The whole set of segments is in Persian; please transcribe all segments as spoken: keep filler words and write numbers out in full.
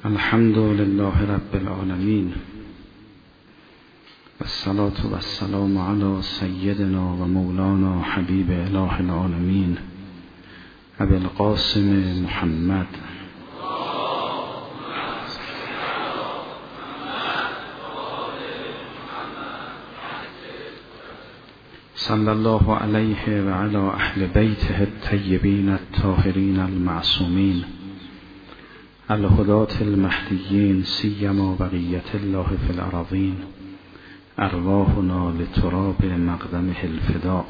الحمد لله رب العالمين والصلاة والسلام على سيدنا و مولانا حبیب اله العالمین ابی القاسم محمد صلی الله علیه و علی اهل بیته الطیبین الطاهرین المعصومین الهداة المهدیین سیما بقیة الله فی الارضین ارواحنا لتراب مقدمه الفداء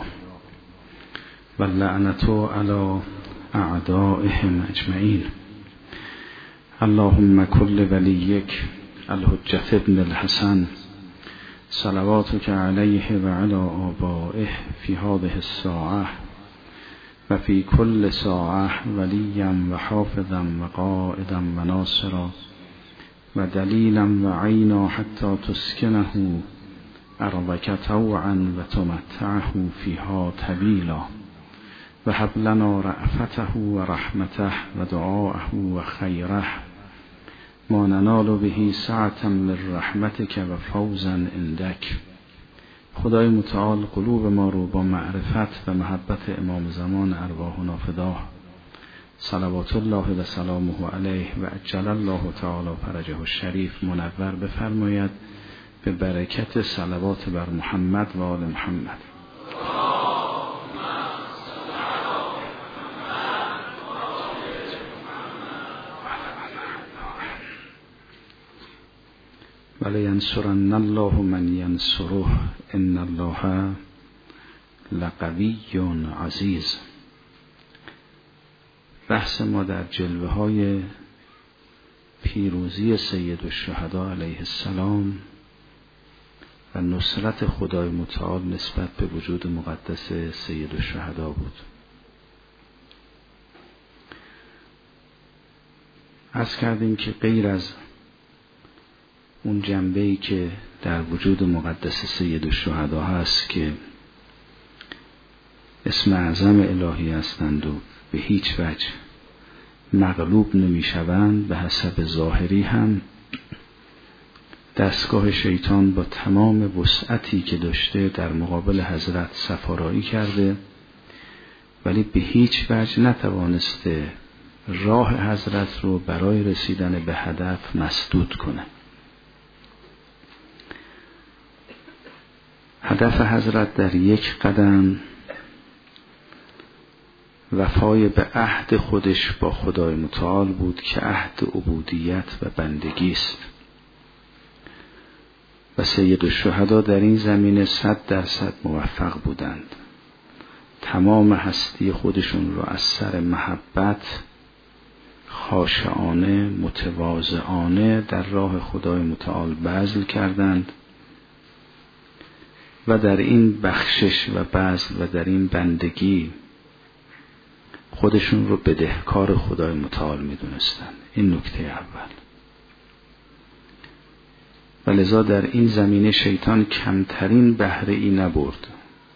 واللعنة علی اعدائهم اجمعین. اللهم كل ولیک الحجة ابن الحسن صلواتك علیه و علی آبائه فی هذه الساعة و فی کل ساعة ولیا و حافظا و قائدا و ناصرا و دلیلا و عینا حتی تسکنه ارضک طوعا و تمتعه فیها طویلا و هب لنا رأفته و رحمته و دعاءه و خیره ما ننال به سعة من رحمتك و فوزا عندك. خدای متعال قلوب ما رو با معرفت و محبت امام زمان ارواحنا فدا صلوات الله و سلامه علیه و عجل الله تعالی فرجه الشریف منور بفرماید به برکت صلوات بر محمد و آل محمد. ولینصرن الله من ینصره ان الله لقوی عزیز. بحث ما در جلوه های پیروزی سید الشهدا علیه السلام و نصرت خدای متعال نسبت به وجود مقدس سید الشهدا بود. عرض کردیم که غیر از اون جنبه‌ای که در وجود مقدس سید الشهدا هست که اسم اعظم الهی هستند و به هیچ وجه مغلوب نمی‌شوند، به حسب ظاهری هم دستگاه شیطان با تمام وسعتی که داشته در مقابل حضرت سفارایی کرده، ولی به هیچ وجه نتوانسته راه حضرت رو برای رسیدن به هدف مسدود کنه. هدف حضرت در یک قدم وفای به عهد خودش با خدای متعال بود که عهد عبودیت و بندگی است و سید الشهدا در این زمینه صد درصد موفق بودند. تمام هستی خودشون رو از سر محبت خاشعانه متواضعانه در راه خدای متعال بذل کردند و در این بخشش و بذل و در این بندگی خودشون رو بدهکار خدای متعال می دونستن. این نکته اول. و لذا در این زمینه شیطان کمترین بهره ای نبرد.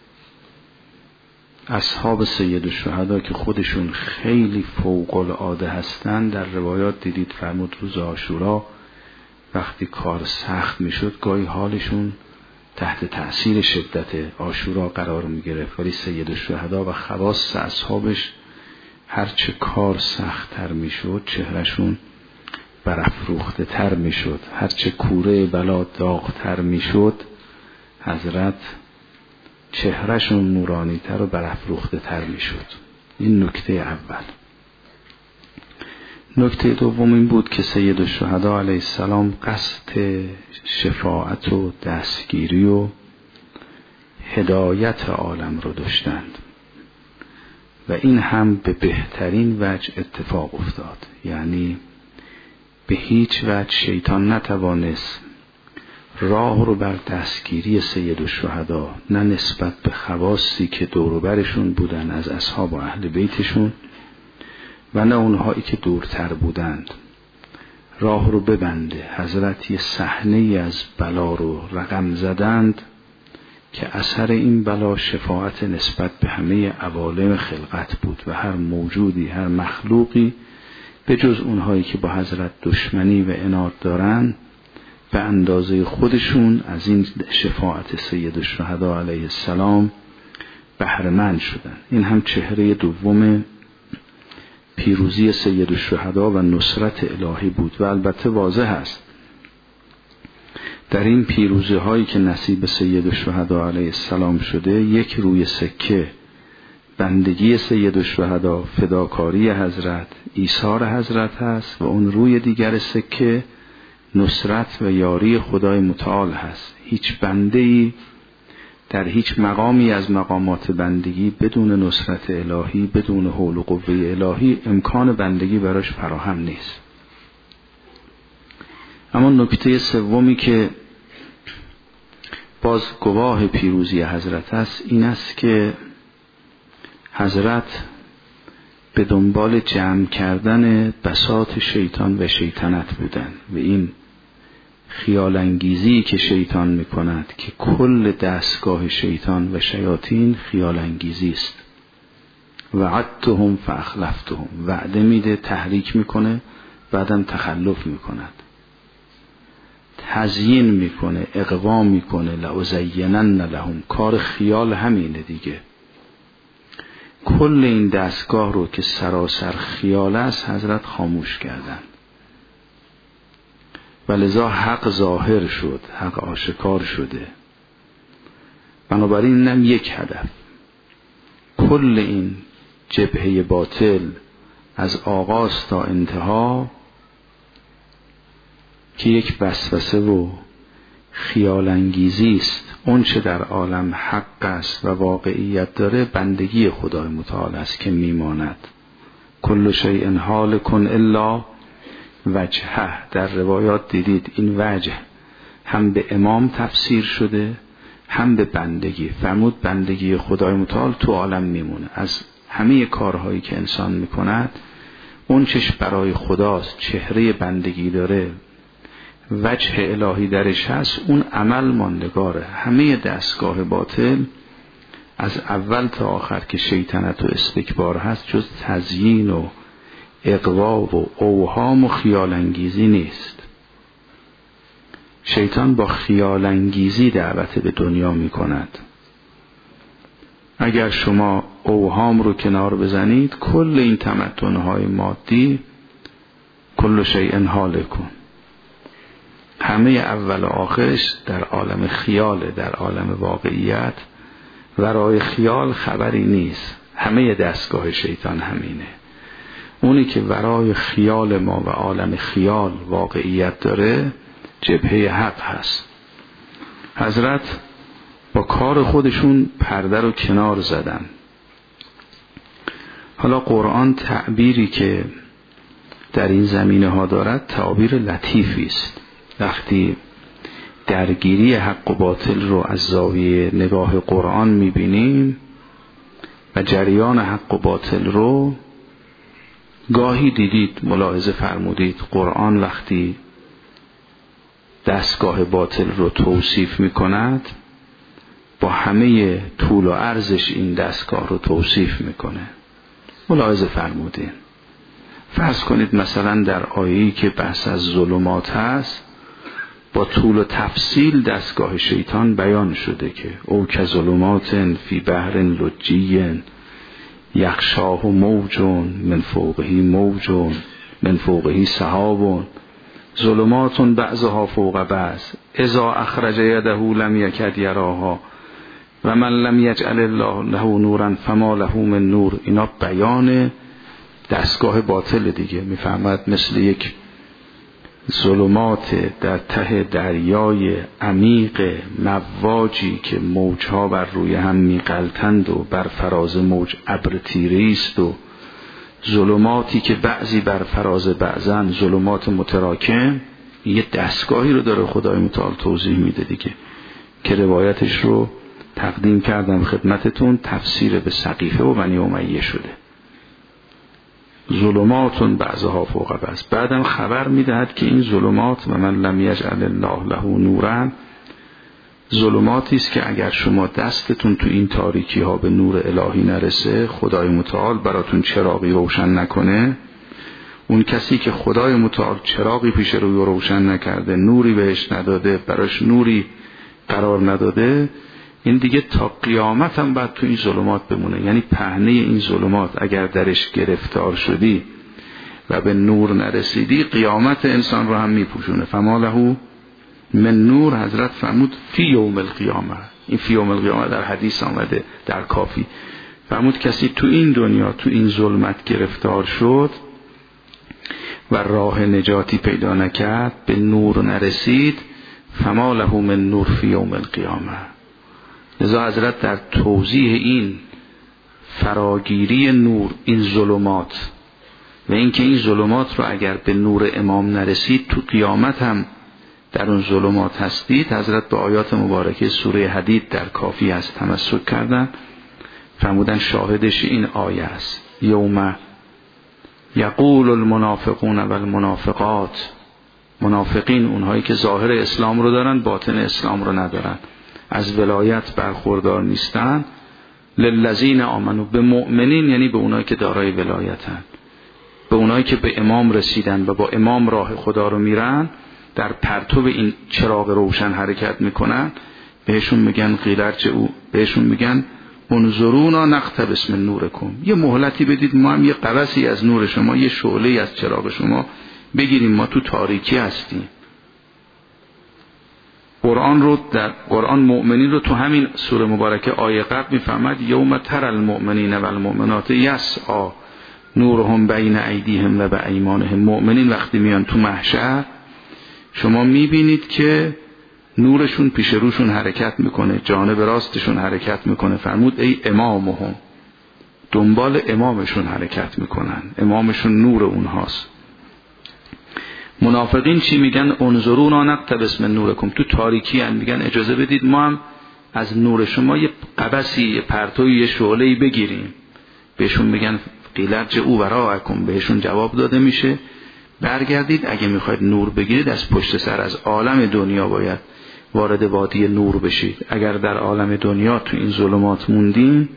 اصحاب سید الشهدا که خودشون خیلی فوق العاده هستند، در روایات دیدید فرمود روز عاشورا وقتی کار سخت می شد گاهی حالشون تحت تأثیر شدت عاشورا قرار می گرفت، ولی سید الشهدا و خواص اصحابش هرچه کار سخت تر می شد چهرشون برافروخته تر می شد، هرچه کوره بلا داغ تر می شد حضرت چهرشون نورانی تر و برافروخته تر می شد. این نکته اول. نکته دوم این بود که سید الشهدا علیه السلام قصد شفاعت و دستگیری و هدایت عالم رو داشتند و این هم به بهترین وجه اتفاق افتاد. یعنی به هیچ وجه شیطان نتوانست راه رو بر دستگیری سید الشهدا، نه نسبت به خواصی که دوروبرشون بودن از اصحاب و اهل بیتشون و نه اونهایی که دورتر بودند، راه رو ببنده. حضرت یه صحنه از بلا رو رقم زدند که اثر این بلا شفاعت نسبت به همه عوالم خلقت بود و هر موجودی هر مخلوقی به جز اونهایی که با حضرت دشمنی و عناد دارن به اندازه خودشون از این شفاعت سید الشهدا علیه السلام بهره‌مند شدن. این هم چهره دوم پیروزی سید الشهدا و نصرت الهی بود. و البته واضح است در این پیروزی هایی که نصیب سید الشهدا علیه السلام شده، یک روی سکه بندگی سید الشهدا، فداکاری حضرت، ایثار حضرت هست و اون روی دیگر سکه نصرت و یاری خدای متعال هست. هیچ بنده‌ای در هیچ مقامی از مقامات بندگی بدون نصرت الهی، بدون حول و قوه الهی امکان بندگی براش فراهم نیست. اما نکته سومی که باز گواه پیروزی حضرت است این است که حضرت به دنبال جمع کردن بساط شیطان و شیطنت بودن و این خیال انگیزی که شیطان میکند که کل دستگاه شیطان و شیاطین خیال انگیزی است. وعدتهم فاخلفتهم، وعده میده تحریک میکنه بعدم تخلف میکند، تزیین میکنه، اغوا میکنه، لأزینن لهم، کار خیال همینه دیگه. کل این دستگاه رو که سراسر خیال است حضرت خاموش کردن و لذا حق ظاهر شد، حق آشکار شده. بنابراین اینم یک هدف. کل این جبهه باطل از آغاز تا انتها که یک وسوسه و خیال انگیزی است، اون چه در عالم حق است و واقعیت داره بندگی خدای متعال است که میماند. کل شیء هالک الا وجهه، در روایات دیدید این وجه هم به امام تفسیر شده هم به بندگی. فرمود بندگی خدای متعال تو عالم میمونه. از همه کارهایی که انسان میکند اون چش برای خداست، چهره بندگی داره، وجه الهی درش هست، اون عمل ماندگاره. همه دستگاه باطل از اول تا آخر که شیطنت و استکبار هست جز تزیین و اغوا و اوهام و خیال انگیزی نیست. شیطان با خیال انگیزی دعوت به دنیا می کند. اگر شما اوهام رو کنار بزنید کل این تمتعن‌های مادی کل شیء هالک، همه اول و آخرش در عالم خیاله، در عالم واقعیت ورای خیال خبری نیست. همه دستگاه شیطان همینه. اونی که ورای خیال ما و عالم خیال واقعیت داره جبهه حق هست. حضرت با کار خودشون پرده رو کنار زدن. حالا قرآن تعبیری که در این زمینه ها دارد تعبیر لطیفی است. وقتی درگیری حق و باطل رو از زاویه نگاه قرآن میبینیم و جریان حق و باطل رو گاهی دیدید ملاحظه فرمودید قرآن وقتی دستگاه باطل رو توصیف میکند با همه طول و عرضش این دستگاه رو توصیف میکنه. ملاحظه فرمودید فرض کنید مثلا در آیه‌ای که بحث از ظلمات هست با طول و تفصیل دستگاه شیطان بیان شده که او که ظلمات فی بحر لجی یغشاه موج من فوقه موج من فوقه سحاب ظلمات بعضها فوق بعض اذا اخرج یده لم یکد یراها و من لم یجعل الله له نورا فما له من نور. اینا بیان دستگاه باطل دیگه. میفهمد مثل یک ظلمات در ته دریای عمیق مواجی که موجها بر روی هم میغلطند و بر فراز موج ابر تیره است و ظلماتی که بعضی بر فراز بعضن ظلمات متراکم. یه دستگاهی رو داره خدای متعال توضیح میده دیگه که روایتش رو تقدیم کردم خدمتتون، تفسیر به سقیفه و بنی امیه شده. ظلمات بعضها فوق بعض. بعدم خبر میدهد که این ظلمات و من لم یجعل الله له نورا ظلماتی است که اگر شما دستتون تو این تاریکی ها به نور الهی نرسه، خدای متعال براتون چراغی روشن نکنه، اون کسی که خدای متعال چراغی پیش روی روشن نکرده، نوری بهش نداده، براش نوری قرار نداده، این دیگه تا قیامت هم باید تو این ظلمات بمونه. یعنی پهنه این ظلمات اگر درش گرفتار شدی و به نور نرسیدی، قیامت انسان رو هم میپوشونه. فما له من نور، حضرت فرمود فی یوم القیامه. این فی یوم القیامه در حدیث آمده، در کافی فرمود کسی تو این دنیا تو این ظلمت گرفتار شد و راه نجاتی پیدا نکرد، به نور نرسید، فما له من نور فی یوم القیامه. لذا حضرت در توضیح این فراگیری نور، این ظلمات و اینکه این ظلمات رو اگر به نور امام نرسید تو قیامت هم در اون ظلمات هستید، حضرت به آیات مبارکه سوره حدید در کافی هست تمسک کردن، فرمودن شاهدش این آیه است: یوم یقول المنافقون و المنافقات، منافقین اونهایی که ظاهر اسلام رو دارن باطن اسلام رو ندارن، از ولایت برخوردار نیستن، للذین آمنو، به مؤمنین یعنی به اونایی که دارای ولایتن، به اونایی که به امام رسیدن و با امام راه خدا رو میرن، در پرتو این چراغ روشن حرکت میکنن، بهشون میگن قیل ارجعوا، بهشون میگن انظرونا نقتبس من نورکم، یه مهلتی بدید ما هم یه قبسی از نور شما، یه شعله از چراغ شما بگیریم، ما تو تاریکی هستیم. قرآن رو در قرآن مؤمنین رو تو همین سوره مبارکه آیه قبل میفهمد یوم تر المؤمنین و المؤمنات یسعی نورهم بین ایدیهم و بایمانهم. مؤمنین وقتی میان تو محشر شما میبینید که نورشون پیش روشون حرکت میکنه، جانب راستشون حرکت میکنه. فرمود ای امامهم، دنبال امامشون حرکت میکنن، امامشون نور اونهاست. منافقین چی میگن؟ انظرونا نقتبس من نورکم، تو تاریکی ان، میگن اجازه بدید ما هم از نور شما یه قبسی، یه پرتوی، یه شعله‌ای بگیریم. بهشون میگن قیل ارجعوا وراءکم، بهشون جواب داده میشه برگردید، اگه میخواید نور بگیرید از پشت سر، از عالم دنیا باید وارد وادی نور بشید. اگر در عالم دنیا تو این ظلمات موندیم،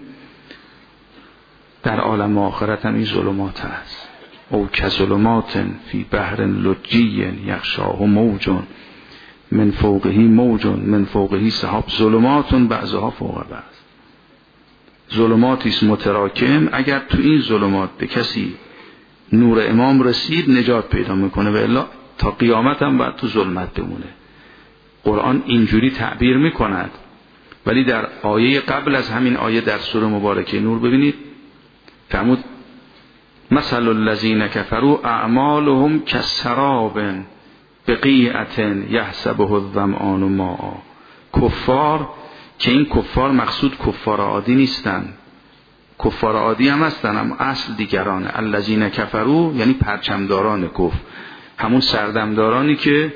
در عالم آخرت هم این ظلمات هست. او کظلمات فی بحر لجی یغشاه موج من فوقه موج من فوقه سحاب، ظلمات بعضها فوق بعض، ظلماتی است متراکم. اگر تو این ظلمات به کسی نور امام رسید نجات پیدا میکنه، و الا تا قیامت هم باید تو ظلمت بمونه. قرآن اینجوری تعبیر میکند. ولی در آیه قبل از همین آیه در سوره مبارکه نور ببینید فرمود مثل الذین کفروا اعمالهم کسراب بقیعة یحسبه الظمآن ماء. کفار که این کفار مقصود کفار عادی نیستن، کفار عادی هم هستن، اما اصل دیگران. الذین کفروا یعنی پرچمداران کفر، همون سردمدارانی که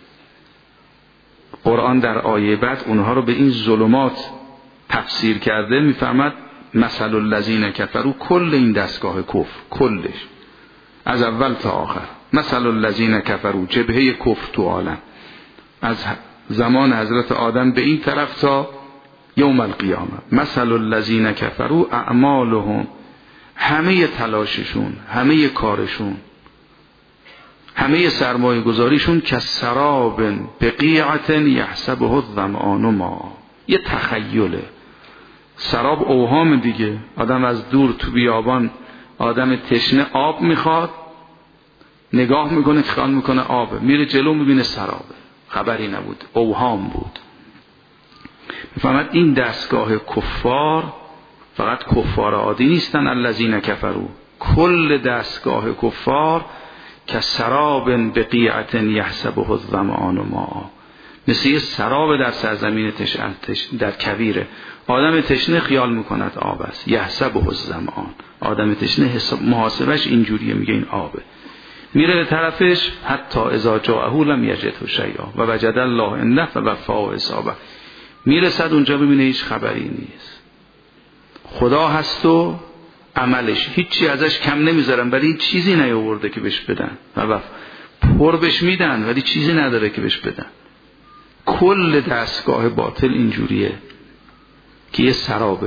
قرآن در آیه بعد اونها رو به این ظلمات تفسیر کرده. میفهمد مثل الذین کفروا، کل این دستگاه کفر، کلش از اول تا آخر. مثل الذین کفروا، جبهه کفر تو عالم، از زمان حضرت آدم به این طرف تا یوم القیامه. مثل الذین کفروا اعمالهم، همه تلاششون، همه کارشون، همه سرمایه گذاریشون کسراب بقیعة یحسبه الظمآن ماء. یه تخیله. سراب اوهام دیگه، آدم از دور تو بیابان، آدم تشنه آب میخواد، نگاه میکنه خیال میکنه آبه، میره جلو میبینه سرابه، خبری نبود، اوهام بود. میفهمد این دستگاه کفار فقط کفار عادی نیستن. الذین کفروا، کل دستگاه کفار کسراب بقیعة یحسبه الظمآن ماء، مثل یه سراب در سرزمین تشنه در کویره، آدم تشنه خیال میکند آب است. یحسبه الظمآن، آدم تشنه حساب محاسبش اینجوریه، میگه این آبه، میره به طرفش حتی اذا جاءه لم یجده شیئا و وجد الله عنده فوفاه حسابه. میرسد اونجا ببینه هیچ خبری نیست، خدا هست و عملش هیچی ازش کم نمیذارن، ولی چیزی نیاورده که بهش بدن، و پر بهش میدن ولی چیزی نداره که بهش بدن. کل دستگاه باطل اینجوریه که یه سرابه.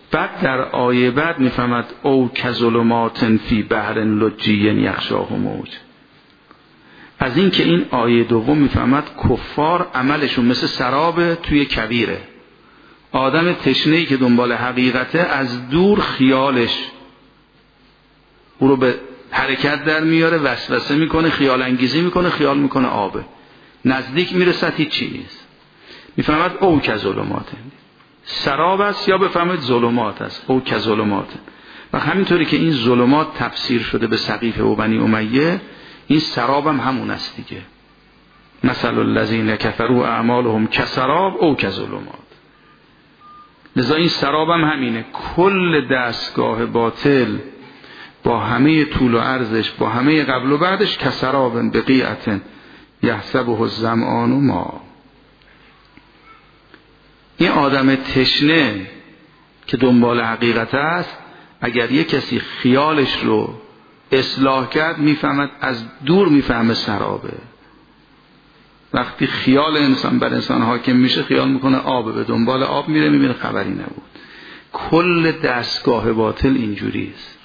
بعد در آیه بعد میفهمد او کظلمات فی بحر لجی یغشاه موج. از این که این آیه دوم میفهمد کفار عملشون مثل سراب توی کویره. آدم تشنه‌ای که دنبال حقیقته از دور خیالش او رو به حرکت در میاره، وسوسه میکنه، خیال انگیزی میکنه، خیال میکنه آبه، نزدیک میرسد هیچ چیز نیست. میفهمد او کظلمات سراب است یا بفهمید ظلمات است، او کظلمات. و همینطوری که این ظلمات تفسیر شده به سقیفه و بنی امیه، این سراب هم همون است دیگه. مثل الذین کفروا اعمالهم کسراب او کظلمات. لذا این سراب هم همینه. کل دستگاه باطل با همه طول و عرضش، با همه قبل و بعدش، کسراب بقیعة یحسبه الظمآن ماء. این آدم تشنه که دنبال حقیقت است، اگر یک کسی خیالش رو اصلاح کرد میفهمد، از دور میفهمه سرابه. وقتی خیال انسان بر انسان حاکم میشه، خیال میکنه آبه، به دنبال آب میره، میبینه خبری نبود. کل دستگاه باطل اینجوری است.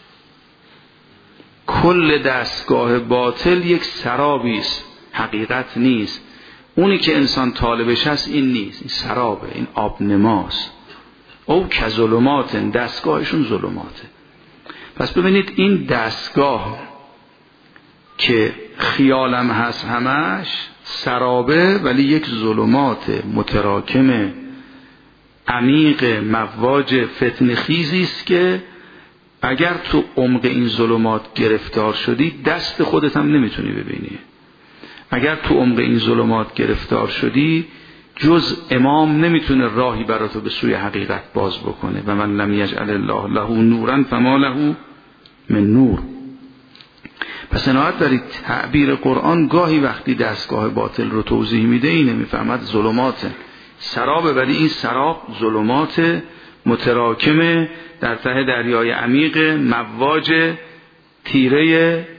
کل دستگاه باطل یک سرابی است، حقیقت نیست. اونی که انسان طالبش هست این نیست، این سرابه، این آب نماست. او کظلمات، دستگاهشون ظلماته. پس ببینید این دستگاه که خیالم هست همش سرابه، ولی یک ظلمات متراکم عمیق مواج فتنه خیزی است که اگر تو عمق این ظلمات گرفتار شدی دست خودت هم نمیتونی ببینی. اگر تو عمق این ظلمات گرفتار شدی جز امام نمیتونه راهی براتو به سوی حقیقت باز بکنه. و من لم یجعل الله له نورا فما له من نور. پس عنایت دارید تعبیر قرآن گاهی وقتی دستگاه باطل رو توضیح میده اینه، میفهمد ظلمات سرابه، ولی این سراب ظلمات متراکمه در ته دریای عمیق مواج تیره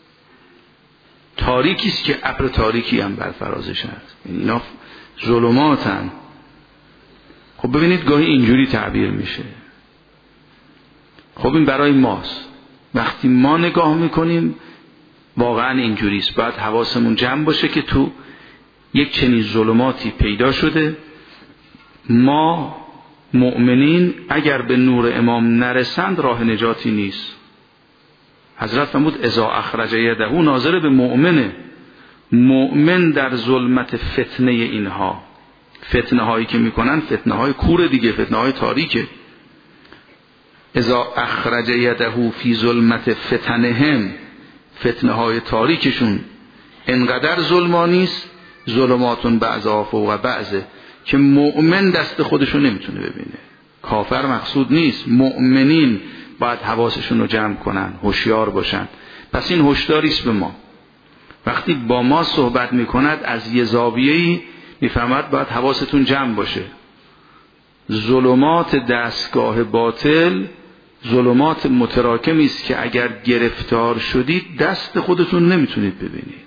تاریکی است که ابر تاریکی هم بر فرازش هست. اینا ظلماتن. خب ببینید گاهی اینجوری تعبیر میشه. خب این برای ماست. وقتی ما نگاه میکنیم واقعا اینجوری است. باید حواسمون جمع باشه که تو یک چنین ظلماتی پیدا شده. ما مؤمنین اگر به نور امام نرسند راه نجاتی نیست. حضرت فرمود اذا اخرج یده، ناظر به مؤمنه. مؤمن در ظلمت فتنه اینها، فتنه هایی که میکنن فتنه های کور دیگه، فتنه های تاریکه. اذا اخرج یده فی ظلمت فتنهم، فتنه های تاریکشون انقدر ظلمانی است، ظلماتون بعضا فوق بعضه، که مؤمن دست خودشو نمیتونه ببینه. کافر مقصود نیست، مؤمنین باید حواسشون رو جمع کنن، هوشیار باشن. پس این هوشیاری است به ما. وقتی با ما صحبت میکند از یه زاویه‌ای میفهمد باید حواستون جمع باشه. ظلمات دستگاه باطل ظلمات متراکمی است که اگر گرفتار شدید دست خودتون نمیتونید ببینید.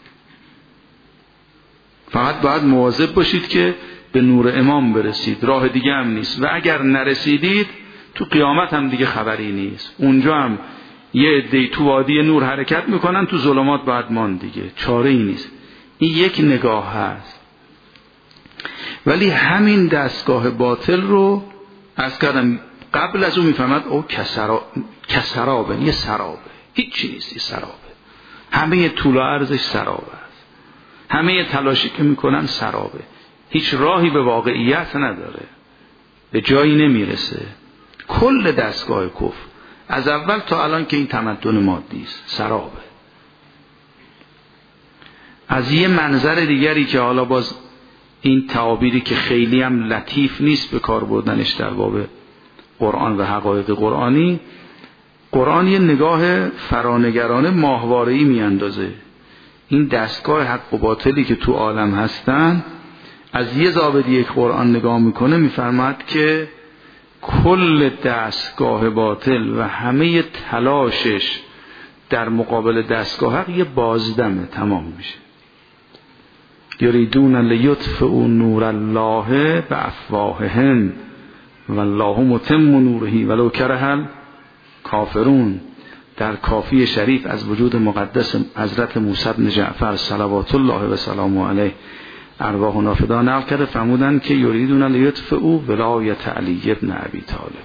فقط باید مواظب باشید که به نور امام برسید، راه دیگه هم نیست. و اگر نرسیدید تو قیامت هم دیگه خبری نیست. اونجا هم یه عده‌ای تو وادی نور حرکت میکنن، تو ظلمات باید مان دیگه، چاره ای نیست. این یک نگاه هست. ولی همین دستگاه باطل رو از کردم قبل از اون میفهمد او کسرابه، یه سرابه، هیچ چی نیست، یه سرابه. همه طول و عرضش سرابه است. همه تلاشی که میکنن سرابه، هیچ راهی به واقعیت نداره، به جایی نمیرسه. کل دستگاه کفر از اول تا الان که این تمدن مادی است سرابه. از یه منظر دیگری که حالا باز این تعابیری که خیلی هم لطیف نیست به کار بردنش در باب قرآن و حقایق قرآنی، قرآن یه نگاه فرانگرانه ماهواره‌ای میاندازه. این دستگاه حق و باطلی که تو عالم هستن از یه زاویه یک قرآن نگاه میکنه، میفرماد که کل دستگاه باطل و همه تلاشش در مقابل دستگاه حق یه بازدمه، تمام میشه. یریدون لیطفئوا نور الله بافواههم والله متم نوره ولو کره الکافرون. در کافی شریف از وجود مقدس حضرت موسی بن جعفر صلوات الله و سلامه علیه ارواحنا فدا نقل کرده، فرمودند که یریدون لیطفئوا ولایت علی بن ابی طالب.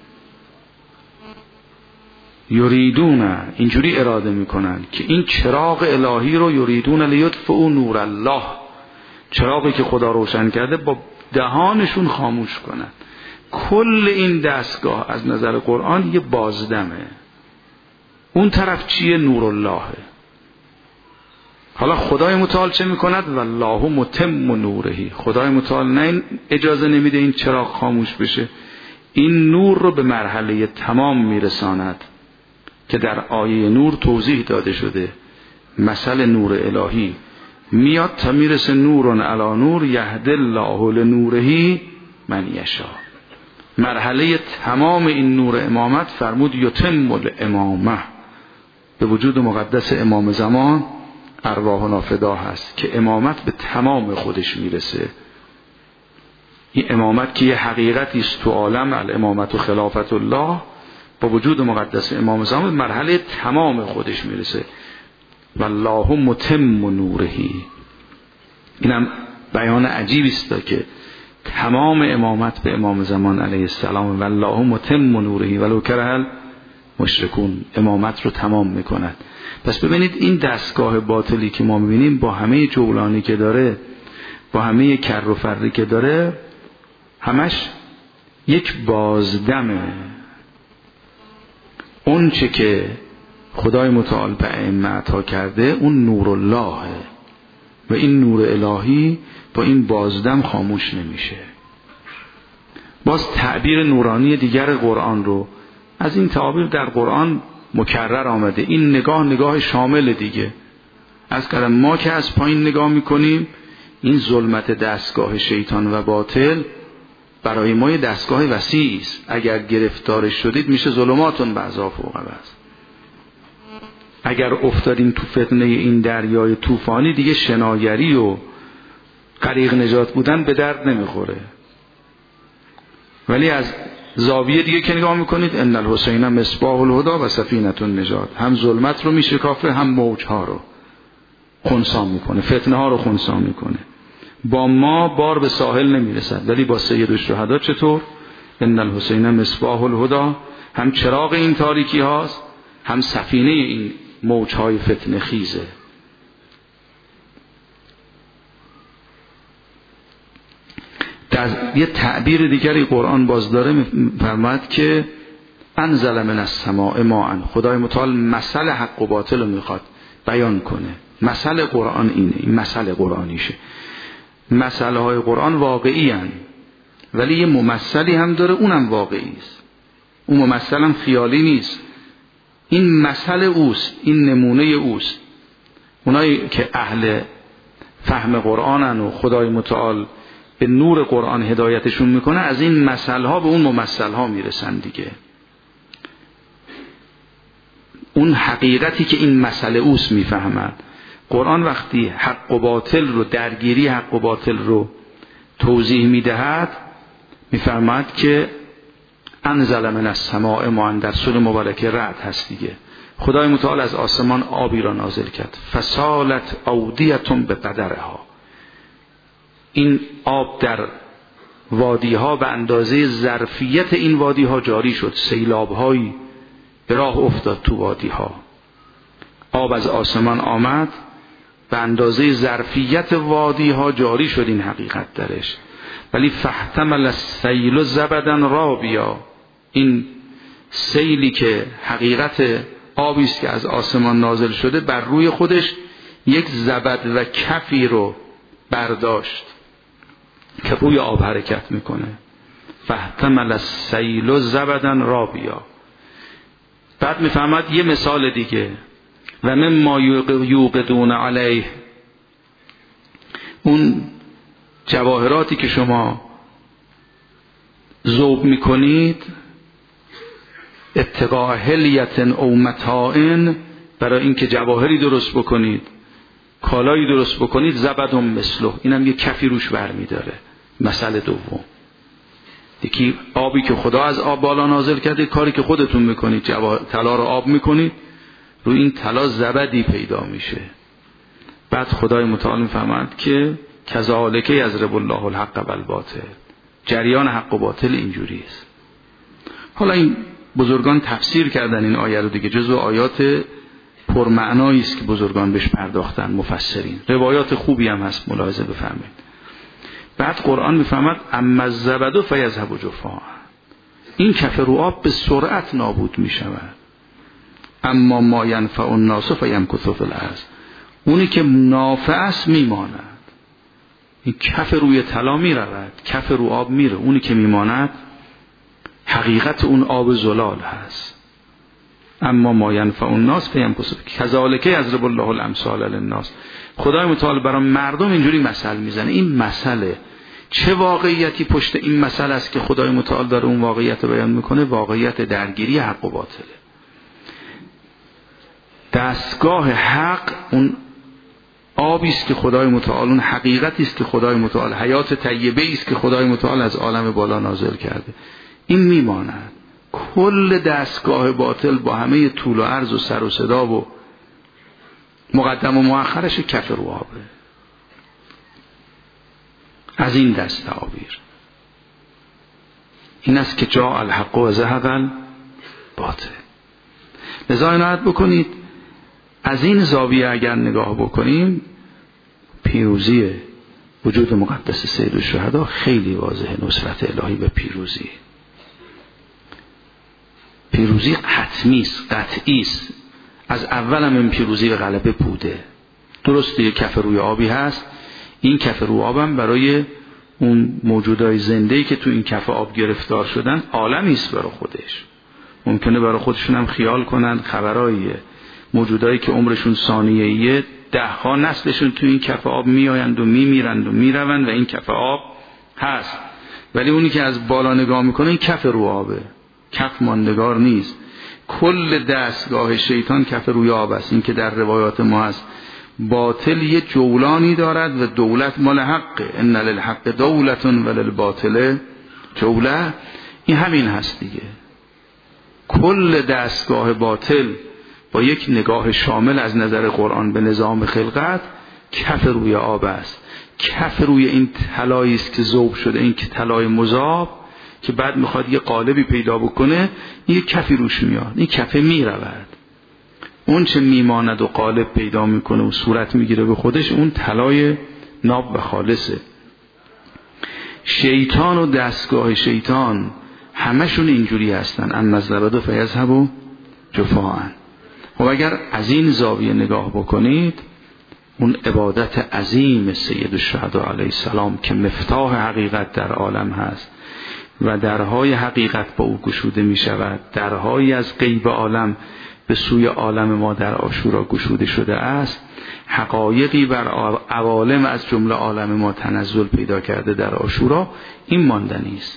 یریدون اینجوری اراده میکنن که این چراغ الهی رو، یریدون لیطفئوا نور الله، چراغی که خدا روشن کرده، با دهانشون خاموش کنن. کل این دستگاه از نظر قرآن یه بازدمه. اون طرف چیه؟ نور اللهه. حالا خدای متعال چه میکند؟ والله متم نورهی. خدای متعال نه اجازه نمیده این چراغ خاموش بشه، این نور رو به مرحله تمام میرساند که در آیه نور توضیح داده شده. مثل نور الهی میاد تا میرسه نورن علی نور یهدی الله لنورهی من یشاء. مرحله تمام این نور امامت فرمود یتم الامامه، به وجود مقدس امام زمان ارواحنا فدا هست که امامت به تمام خودش میرسه. این امامت که یه حقیقتی است تو عالم، الامامت و خلافت الله، با وجود مقدس امام زمان مرحله تمام خودش میرسه. والله متم نورهی. اینم بیان عجیبی است که تمام امامت به امام زمان علیه السلام، والله متم نورهی ولو کره المشرکون، امامت رو تمام میکند. پس ببینید این دستگاه باطلی که ما میبینیم با همه جولانی که داره، با همه کر و فری که داره، همش یک بازدمه. اون چه که خدای متعال به ائمه عطا کرده اون نور اللهه و این نور الهی با این بازدم خاموش نمیشه. باز تعبیر نورانی دیگر قرآن رو از این تعابیر در قرآن مکرر آمده. این نگاه نگاه شامل دیگه. از کردم ما که از پایین نگاه میکنیم، این ظلمت دستگاه شیطان و باطل برای ما یه دستگاه وسیعی است. اگر گرفتارش شدید میشه ظلماتون بعضا فوق بعض. اگر افتادیم تو فتنه این دریای طوفانی، دیگه شناگری و غریق نجات بودن به درد نمیخوره. ولی از زاویه دیگه که نگاه میکنید، ان الحسین مصباح الهدی و سفینه النجات، هم ظلمت رو میشکافه، هم موجها رو خنثی میکنه، فتنه ها رو خنثی میکنه. با ما بار به ساحل نمیرسد، ولی با سید الشهدا چطور؟ ان الحسین مصباح الهدی، هم چراغ این تاریکی هاست، هم سفینه این موجهای فتنه خیزه. در یه تعبیر دیگری قرآن باز داره، میفرماید که انزل من السماء ماء. خدای متعال مثل حق و باطل رو میخواد بیان کنه. مثل قرآن اینه، این مثل قرآنیشه. مثل های قرآن واقعی هن، ولی یه ممثلی هم داره، اونم واقعی است. اون ممثل هم خیالی نیست. این مثل اوست، این نمونه اوست. اونایی که اهل فهم قرآنن و خدای متعال به نور قرآن هدایتشون میکنه، از این مثل ها به اون ممثل ها میرسن دیگه. اون حقیقتی که این مسئله اوست میفهمن. قرآن وقتی حق و باطل رو، درگیری حق و باطل رو توضیح میدهد، میفرماید که انزل من السماء ماء، در سوره مبارکه رعد هست دیگه. خدای متعال از آسمان آبی را نازل کرد، فسالت اودیتون به قدرها. این آب در وادی ها به اندازه ظرفیت این وادی ها جاری شد. سیلاب هایی به راه افتاد تو وادی ها. آب از آسمان آمد، به اندازه ظرفیت وادی ها جاری شد. این حقیقت درش. ولی فاحتمل السیل زبدا رابیا، این سیلی که حقیقت آبی است که از آسمان نازل شده، بر روی خودش یک زبد و کفی رو برداشت که روی آب حرکت میکنه. فاحتمل السیل زبدا رابیا. بعد میفهمد یه مثال دیگه، و مما یوقدون علیه، اون جواهراتی که شما ذوب میکنید، ابتغاء حلیة او متاع، برای اینکه جواهری درست بکنید، کالایی درست بکنید، زبد مثله، اینم یه کفی روش برمیداره. مسئله دوم، یکی آبی که خدا از آب بالا نازل کرده، کاری که خودتون میکنید طلا رو آب میکنید، روی این طلا زبدی پیدا میشه. بعد خدای متعال میفهمد که کذالک یضرب الله الحق والباطل، جریان حق و باطل اینجوری است. حالا این بزرگان تفسیر کردن این آیه رو دیگه، جزو آیات پرمعنایی است که بزرگان بهش پرداختن، مفسرین. روایات خوبی هم هست، ملاحظه بفرمایید. بعد قرآن میفهمد اما الزبد فیذهب جفاء، این کف رو آب به سرعت نابود میشود. اما ما ینفع الناس فیمکث فی الارض، اونی که نافع است میماند. این کف روی طلا میرود، کف رو آب میره، اونی که میماند حقیقت اون آب زلال هست. اما ما ینفع الناس فیمکث، کذالک یضرب الله الامثال للناس. خدای متعال برای مردم اینجوری مثل میزنه. این مسئله چه واقعیتی پشت این مسئله است که خدای متعال داره اون واقعیت رو بیان میکنه؟ واقعیت درگیری حق و باطله. دستگاه حق اون آبی است که خدای متعال، اون حقیقتی است که خدای متعال، حیات طیبه است که خدای متعال از عالم بالا نازل کرده، این میماند. کل دستگاه باطل با همه طول و عرض و سر و صدا و مقدم و مؤخرش کف رو آبه. از این دست تعابیر این است که جاء الحق و زهق الباطل. لذا عنایت بکنید، از این زاویه اگر نگاه بکنیم، پیروزی وجود مقدس سید الشهدا خیلی واضحه. نصرت الهی به پیروزی، پیروزی حتمی است، قطعی است. از اول هم این پیروزی به غلبه بوده. درسته یک کف روی آبی هست، این کف روی آبم برای اون موجودای زنده‌ای که تو این کف آب گرفتار شدن عالمی است برای خودش. ممکنه برای خودشون هم خیال کنن خبراییه، موجودایی که عمرشون ثانیه‌ایه، ده ها نسلشون تو این کف آب میآیند و میمیرند و میروند و این کف آب هست. ولی اونی که از بالا نگاه میکنه این کف رو آبه، کف ماندگار نیست. کل دستگاه شیطان کف روی آب است. این که در روایات ما هست باطل یه جولانی دارد و دولت مال حقه، ان للحق دولت وللباطل جوله، این همین هست دیگه. کل دستگاه باطل با یک نگاه شامل از نظر قرآن به نظام خلقت کف روی آب است. کف روی این طلایی است که ذوب شده، این که طلای مذاب که بعد میخواد یه قالبی پیدا بکنه، یه کفی روش میاد، این کفه میرود، اون چه میماند و قالب پیدا میکنه و صورت میگیره به خودش، اون طلای ناب و خالصه. شیطان و دستگاه شیطان همشون اینجوری هستن، اما الزبد فیذهب جفاء. و اگر از این زاویه نگاه بکنید، اون عبادت عظیم سید الشهدا علیه السلام که مفتاح حقیقت در عالم هست و درهای حقیقت با او گشوده می شود، درهایی از غیب عالم به سوی عالم ما در عاشورا گشوده شده است، حقایقی بر عوالم از جمله عالم ما تنزل پیدا کرده در عاشورا، این ماندنی است.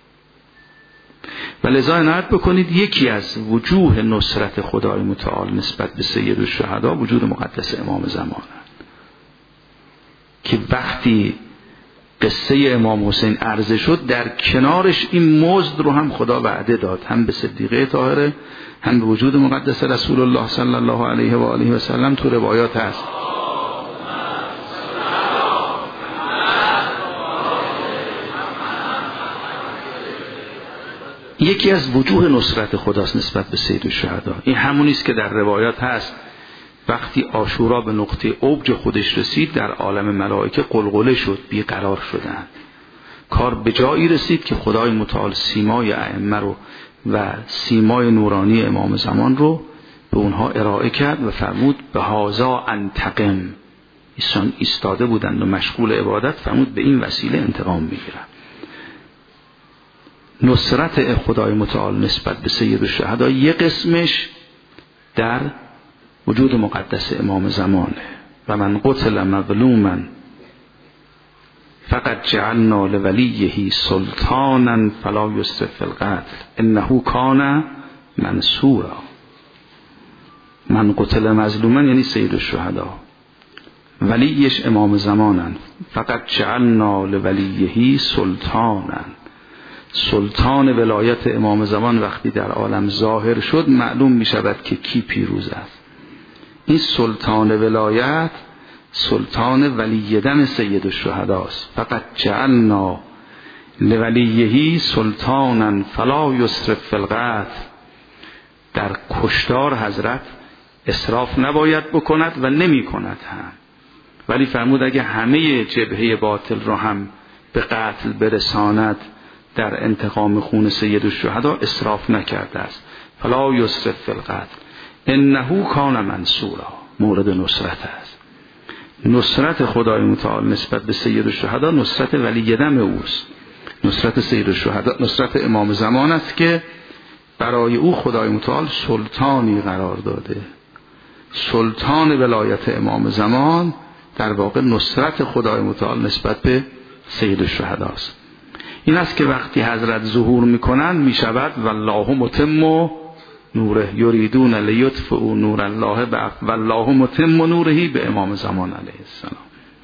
و لذا عنایت بکنید، یکی از وجوه نصرت خدای متعال نسبت به سید الشهدا وجود مقدس امام زمان که وقتی قصه امام حسین عرضه شد، در کنارش این مزد رو هم خدا وعده داد، هم به صدیقه طاهره هم به وجود مقدس رسول الله صلی الله علیه و آله و سلم. تو روایات هست یکی از وجوه نصرت خداست نسبت به سید الشهدا. این همونی است که در روایات هست وقتی عاشورا به نقطه اوج خودش رسید، در عالم ملائکه قلقله شد، بیقرار شدند. کار به جایی رسید که خدای متعال سیمای ائمه رو و سیمای نورانی امام زمان رو به اونها ارائه کرد و فرمود به هذا انتقم. ایشان ایستاده بودند و مشغول عبادت، فرمود به این وسیله انتقام میگیرم. نصرت خدای متعال نسبت به سید الشهدا یک قسمش در وجود مقدس امام زمانه. و من قتل مظلوما فقد جعلنا لولیه سلطانا فلا یسرف فی القتل انه کان منصورا. من قتل مظلوما یعنی سید الشهدا، ولیش امام زمانن. فقد جعلنا لولیه سلطانا، سلطان ولایت امام زمان وقتی در عالم ظاهر شد معلوم می شود که کی پیروز است. این سلطان ولایت سلطان ولی دم سید الشهدا است. فقط جعلنا لولیه سلطانا فلا یسرف فی القتل. در کشتار حضرت اسراف نباید بکند و نمی کند هم، ولی فرمود اگه همه جبهه باطل رو هم به قتل برساند در انتقام خون سید الشهدا اسراف نکرده است. فلا یسرف فی القتل انه کان منصورا. مورد نصرت است. نصرت خدای متعال نسبت به سید الشهدا نصرت ولی دم اوست. نصرت سید الشهدا نصرت امام زمان است که برای او خدای متعال سلطانی قرار داده. سلطان ولایت امام زمان در واقع نصرت خدای متعال نسبت به سید الشهدا است. این است که وقتی حضرت ظهور میکنند میشود والله متم نوره یریدون لیطفئوا نور الله والله متم نوره به امام زمان علیه السلام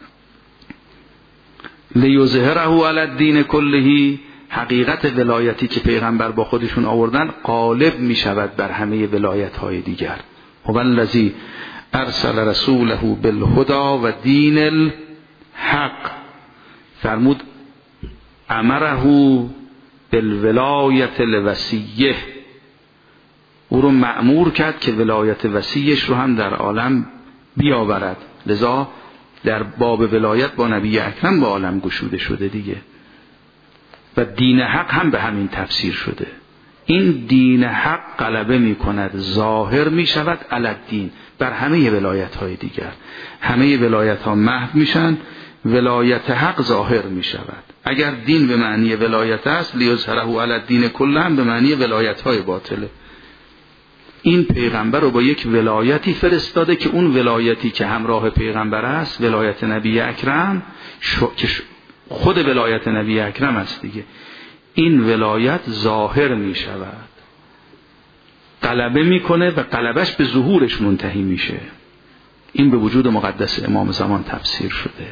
لیظهره علی الدین کله. حقیقت ولایتی که پیغمبر با خودشون آوردن غالب میشود بر همه ولایت های دیگر. هو الذی ارسل رسوله بالهدى و دین الحق. فرمود امره بالولایت لوصیه. او رو مأمور کرد که ولایت وصیش رو هم در عالم بیاورد. لذا در باب ولایت با نبی اکرم با عالم گشوده شده دیگه. و دین حق هم به همین تفسیر شده. این دین حق غلبه می کند، ظاهر می شود علی الدین بر همه ولایت های دیگر. همه ولایت ها محو میشن، ولایت حق ظاهر می شود. اگر دین به معنی ولایت است لیظهره علی الدین کله هم به معنی ولایت های باطله. این پیغمبر رو با یک ولایتی فرستاده که اون ولایتی که همراه پیغمبر است ولایت نبی اکرم شو... که خود ولایت نبی اکرم است دیگه. این ولایت ظاهر می شود، غلبه میکنه و غلبش به ظهورش منتهی میشه. این به وجود مقدس امام زمان تفسیر شده.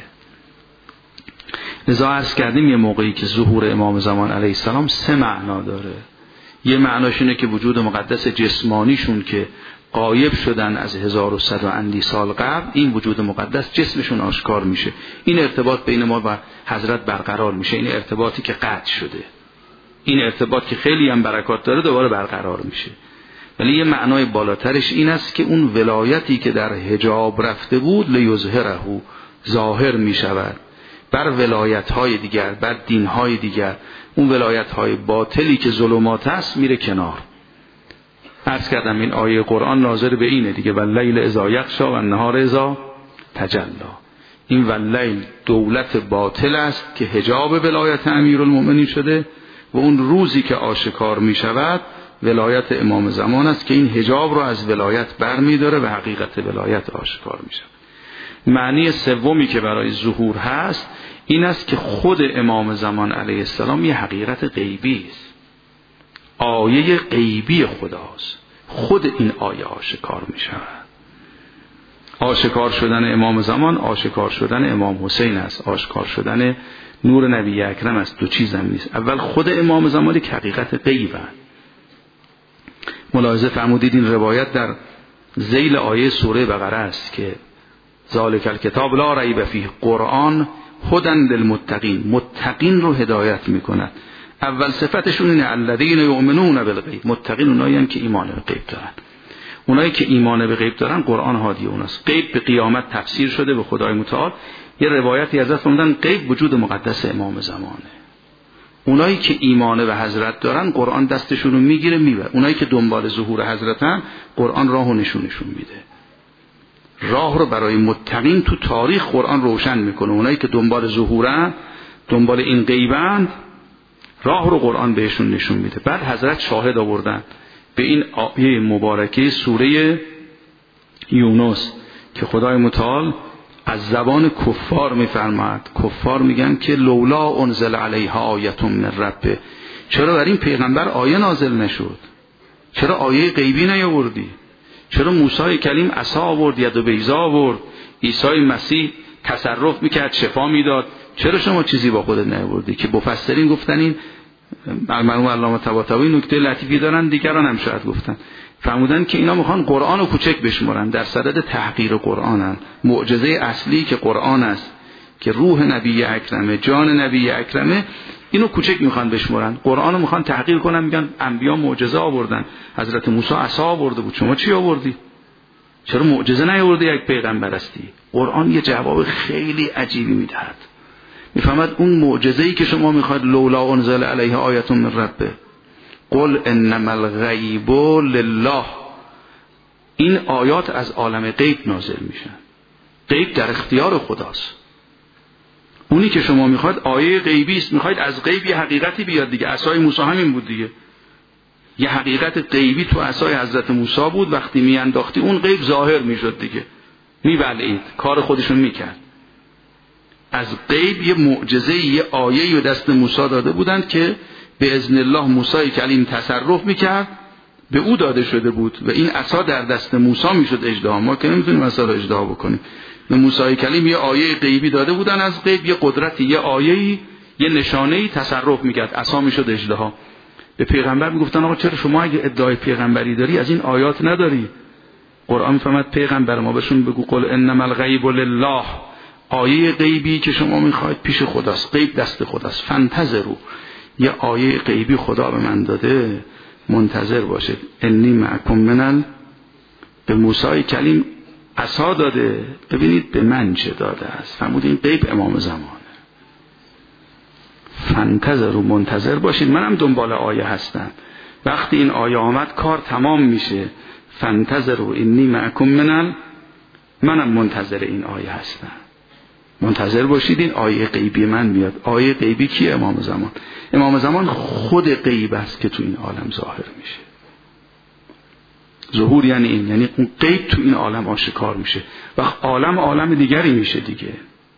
لذا عرض کردیم یه موقعی که ظهور امام زمان علیه السلام سه معنا داره. یه معناش اینه که وجود مقدس جسمانیشون که غایب شدن از هزار و صد و اندی سال قبل، این وجود مقدس جسمشون آشکار میشه. این ارتباط بین ما و حضرت برقرار میشه. این ارتباطی که قطع شده، این ارتباط که خیلی هم برکات داره دوباره برقرار میشه. ولی یه معنای بالاترش این است که اون ولایتی که در حجاب رفته بود لیظهره ظاهر میشود بر ولایت‌های دیگر، بر دین‌های دیگر. اون ولایت‌های باطلی که ظلمات است میره کنار. عرض کردم این آیه قرآن ناظر به اینه دیگه، واللیل اذا یغشی و النهار اذا تجلی. این واللیل دولت باطل است که حجاب ولایت امیرالمؤمنین شده و اون روزی که آشکار میشود ولایت امام زمان است که این حجاب رو از ولایت برمی‌داره و حقیقت ولایت آشکار میشه. معنی سومی که برای ظهور هست این است که خود امام زمان علیه السلام یه حقیقت غیبی است، آیه غیبی خداست. خود این آیه آشکار می شود. آشکار شدن امام زمان آشکار شدن امام حسین است، آشکار شدن نور نبی اکرم است. دو چیز هم نیست. اول خود امام زمان یک حقیقت غیبه. ملاحظه فرمودید این روایت در ذیل آیه سوره بقره است که ذالک الکتاب لا ریب فیه، قرآن هدی للمتقین، متقین رو هدایت میکند. اول صفتشون اینه الذین یؤمنون بالغیب، متقین اونایی هم که ایمان به غیب دارن. اونایی که ایمان به غیب دارن قرآن هادی اوناست. غیب به قیامت تفسیر شده به خدای متعال. یه روایتی ازش خوندن غیب وجود مقدس امام زمانه. اونایی که ایمان به حضرت دارن قرآن دستشون رو میگیره میبره. اونایی که دنبال ظهور حضرتن قرآن راهو نشونشون میده. راه رو برای متقین تو تاریخ قرآن روشن میکنه. اونایی که دنبال ظهورن، دنبال این غیبند، راه رو قرآن بهشون نشون میده. بعد حضرت شاهد آوردن به این آیه مبارکه سوره یونس که خدای متعال از زبان کفار میفرماید. کفار میگن که لولا انزل علیها آیه من ربه، چرا بر این پیغمبر آیه نازل نشد؟ چرا آیه غیبی نیاوردی؟ چرا موسی کلیم عصا آورد، ید و بیضا آورد، عیسی مسیح تصرف میکرد، شفا میداد، چرا شما چیزی با خودت نیاوردی؟ که مفسرین گفتن این مرحوم علامه طباطبایی نکته لطیفی دارن، دیگران هم شاید گفتن، فرمودن که اینا میخوان قرآن رو کوچک بشمرن، در صدد تحقیر قرآنن. معجزه اصلی که قرآن است، که روح نبی اکرمه، جان نبی اکرمه، اینو کوچک میخوان بشمرن. قرآن رو میخوان تحقیر کنن، میگن انبیا معجزه آوردن، حضرت موسی عصا آورده بود، شما چی آوردی؟ چرا معجزه نیاوردی؟ یک پیغمبر هستی. قرآن یه جواب خیلی عجیبی میدهد، میفهمد اون معجزه‌ای که شما میخواید لولا انزل علیه آیه من ربه قل انما الغیب لله، این آیات از عالم غیب نازل میشن، غیب در اختیار خداست. اونی که شما میخواید آیه غیبی است، میخواید از غیب یه حقیقتی بیاد دیگه. عصای موسی همین بود دیگه، یه حقیقت غیبی تو عصای حضرت موسی بود، وقتی میانداختی اون غیب ظاهر میشد دیگه، میبلعید، کار خودشون میکرد. از غیب یه معجزه، یه آیه و دست موسی داده بودند که به اذن الله موسی کلیم تصرف میکرد، به او داده شده بود و این عصا در دست موسی میشد اژدها. ما که نمیتونیم عصا رو اژدها بکنیم. به موسی کلیم یه آیه غیبی داده بودن از غیب، یه قدرتی، یه آیه‌ای، یه نشانه‌ای تصرف میکرد، عصا میشد اژدها. به پیغمبر میگفتن آقا چرا شما اگه ادعای پیغمبری داری از این آیات نداری؟ قرآن میفهمد پیغمبر ما بهشون بگو قل انما الغیب لله، آیه غیبی که شما میخواید پیش خداست، غیب دست خداست، فانتظروا، یه آیه غیبی خدا به من داده، منتظر باشید. انی معکم منل، به موسی کلیم عصا داده، ببینید به من چه داده است. فرمود این غیب امام زمانه، فانتظروا، منتظر باشید، منم دنبال آیه هستم. وقتی این آیه آمد کار تمام میشه. فانتظروا انی معکم منل، منم منتظر این آیه هستم، منتظر باشید این آیه غیبی من میاد. آیه غیبی کی؟ امام زمان. امام زمان خود غیب است که تو این عالم ظاهر میشه. ظهور یعنی این، یعنی اون غیب تو این عالم آشکار میشه و عالم عالم دیگری میشه دیگه.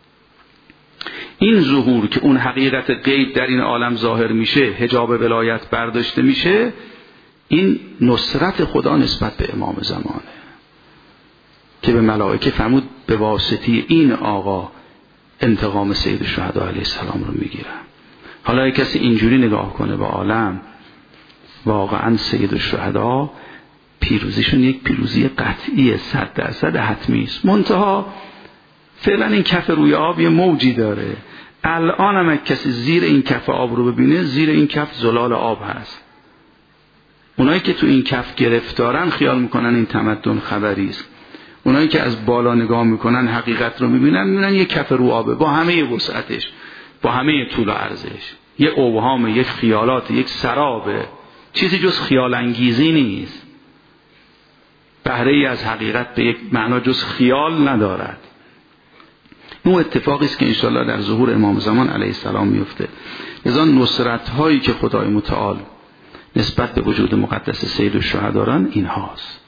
این ظهور که اون حقیقت غیب در این عالم ظاهر میشه، حجاب ولایت برداشته میشه، این نصرت خدا نسبت به امام زمانه که به ملائکه فرمود به واسطه این آقا انتقام سید الشهدا علیه السلام رو میگیرم. حالا اگه کسی اینجوری نگاه کنه به عالم، واقعا سید الشهدا پیروزیشون یک پیروزی قطعیه، صد درصد حتمی است. منتها فعلا این کف روی آب یه موجی داره. الان هم اگه کسی زیر این کف آب رو ببینه، زیر این کف زلال آب هست. اونایی که تو این کف گرفتارن خیال میکنن این تمدن خبری است. اونایی که از بالا نگاه میکنن حقیقت رو میبینن، میبینن یک کف رو آبه با همه وسعتش، با همه طول و عرضش، یک اوهام، یک خیالات، یک سرابه، چیزی جز خیال انگیزی نیست. بهره ای از حقیقت به یک معنا جز خیال ندارد. اون اتفاقی است که انشالله در ظهور امام زمان علیه السلام میفته. لذا نصرت هایی که خدای متعال نسبت به وجود مقدس سید الشهدا دارن این هاست.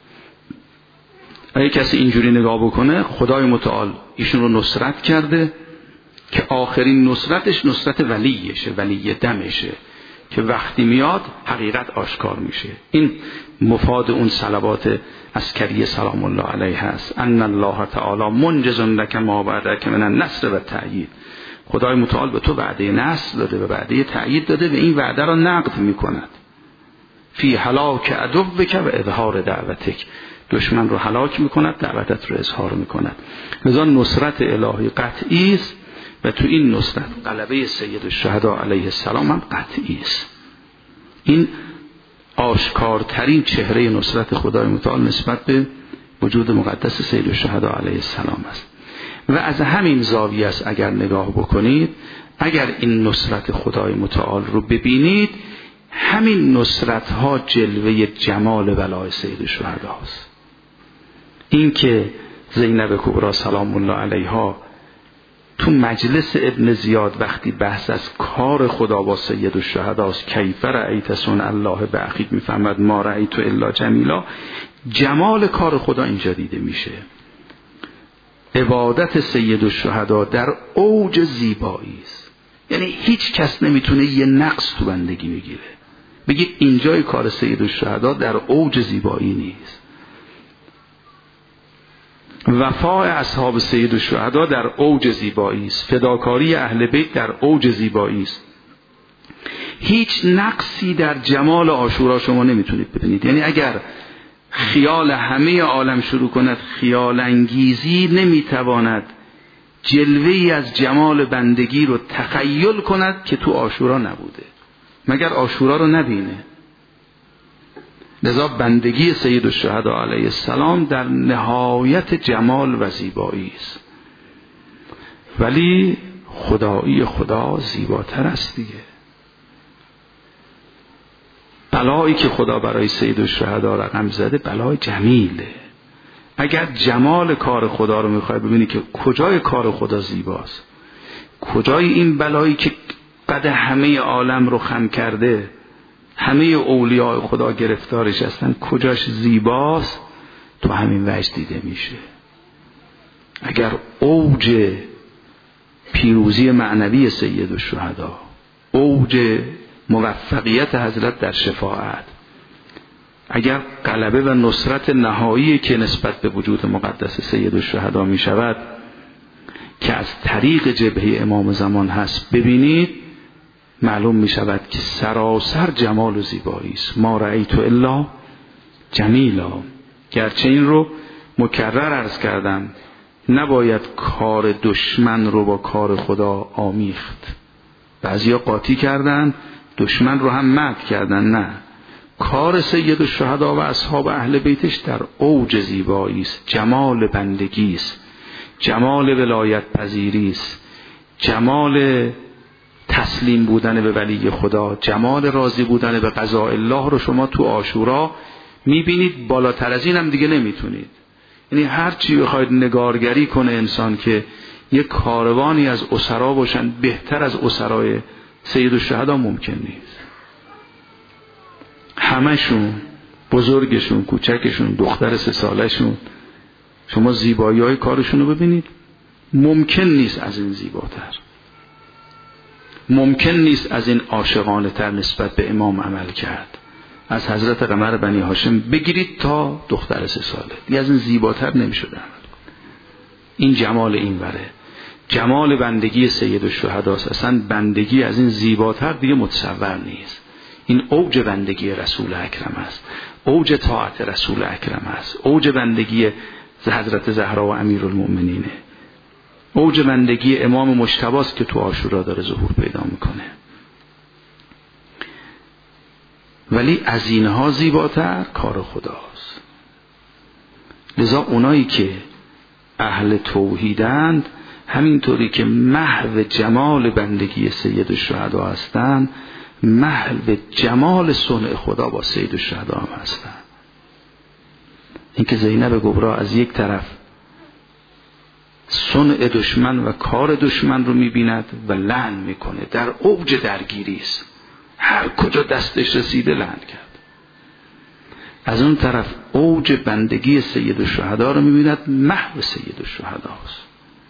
اگه کسی اینجوری نگاه بکنه، خدای متعال ایشون رو نصرت کرده که آخرین نصرتش نصرت ولیشه، ولی دمشه، که وقتی میاد حقیقت آشکار میشه. این مفاد اون صلوات عسکری سلام الله علیه هست. ان الله تعالی منجز لک ما بعدک من النصر و تأیید. خدای متعال به تو وعده نصر داده و وعده تأیید داده و این وعده را نقض میکند. فی هلاک عدوک و اظهار دعوتک، دشمن رو هلاک میکند، دعوتت رو اظهار میکند. لذا نصرت الهی قطعی است و تو این نصرت غلبه سید الشهدا علیه السلام هم قطعی است. این آشکارترین چهره نصرت خدای متعال نسبت به وجود مقدس سید الشهدا علیه السلام است. و از همین زاویه است اگر نگاه بکنید، اگر این نصرت خدای متعال رو ببینید، همین نصرت ها جلوه جمال ولای سید الشهدا است. این که زینب کبری سلام الله علیها تو مجلس ابن زیاد وقتی بحث از کار خدا با سید الشهدا است، کیف رأیت صنع الله باخیک، میفهمد ما رأیت الا جمیلا، جمال کار خدا اینجا دیده میشه. عبادت سید الشهدا در اوج زیبایی است، یعنی هیچ کس نمیتونه یه نقص تو بندگی بگیره بگید اینجای کار سید الشهدا در اوج زیبایی نیست. وفای اصحاب سید الشهدا در اوج زیبایی است، فداکاری اهل بیت در اوج زیبایی است. هیچ نقصی در جمال عاشورا شما نمیتونید ببینید. یعنی اگر خیال همه عالم شروع کند خیال انگیزی، نمیتواند جلوه‌ای از جمال بندگی رو تخیل کند که تو عاشورا نبوده، مگر عاشورا رو نبینه. لذا بندگی سید الشهدا علیه السلام در نهایت جمال و زیبایی است، ولی خدایی خدا زیباتر است دیگه. بلایی که خدا برای سید الشهدا رقم زده بلای جمیله. اگر جمال کار خدا رو میخوای ببینی که کجای کار خدا زیباست، کجای این بلایی که قد همه عالم رو خم کرده، همه اولیاء خدا گرفتارش هستن، کجاش زیباست، تو همین وجه دیده میشه. اگر اوج پیروزی معنوی سید الشهدا، اوج موفقیت حضرت در شفاعت، اگر غلبه و نصرت نهایی که نسبت به وجود مقدس سید الشهدا می شود که از طریق جبهه امام زمان هست ببینید، معلوم می شود که سراسر جمال و زیبایی است. ما رأیت الا جمیلا. گرچه این رو مکرر عرض کردم، نباید کار دشمن رو با کار خدا آمیخت. بعضیا قاطی کردن، دشمن رو هم مدح کردن. نه، کار سید الشهدا و اصحاب اهل بیتش در اوج زیبایی است، جمال بندگی است، جمال ولایت پذیری است، جمال تسلیم بودن به ولی خدا، جمال راضی بودن به قضاء الله رو شما تو عاشورا میبینید. بالاتر از این هم دیگه نمیتونید. یعنی هر چی بخواید نگارگری کنه انسان که یک کاروانی از اسرا باشن بهتر از اسرای سید الشهدا ممکن نیست. همشون، بزرگشون، کوچکشون، دختر سه سالشون، شما زیبایی های کارشون رو ببینید، ممکن نیست از این زیباتر، ممکن نیست از این عاشقانه تر نسبت به امام عمل کرد. از حضرت قمر بنی هاشم بگیرید تا دختر سه ساله، دیگه از این زیباتر نمیشد عمل کنه. این جمال این وره، جمال بندگی سید الشهداست. اصلا بندگی از این زیباتر دیگه متصور نیست. این اوج بندگی رسول اکرم است، اوج طاعت رسول اکرم است، اوج بندگی حضرت زهرا و امیرالمؤمنینه، اوج بندگی امام مجتبی است که تو عاشورا داره ظهور پیدا میکنه. ولی از اینها زیباتر کار خداست. لذا اونایی که اهل توحیدند، همینطوری که محو جمال بندگی سید الشهدا هستند، محو جمال صنع خدا با سید الشهدا هم هستند. اینکه زینب کبرا از یک طرف صنع دشمن و کار دشمن رو میبیند و لعن میکنه، در اوج درگیری است، هر کجا دستش رسیده لعن کرد. از اون طرف اوج بندگی سید الشهدا رو میبیند، محو سید الشهداست.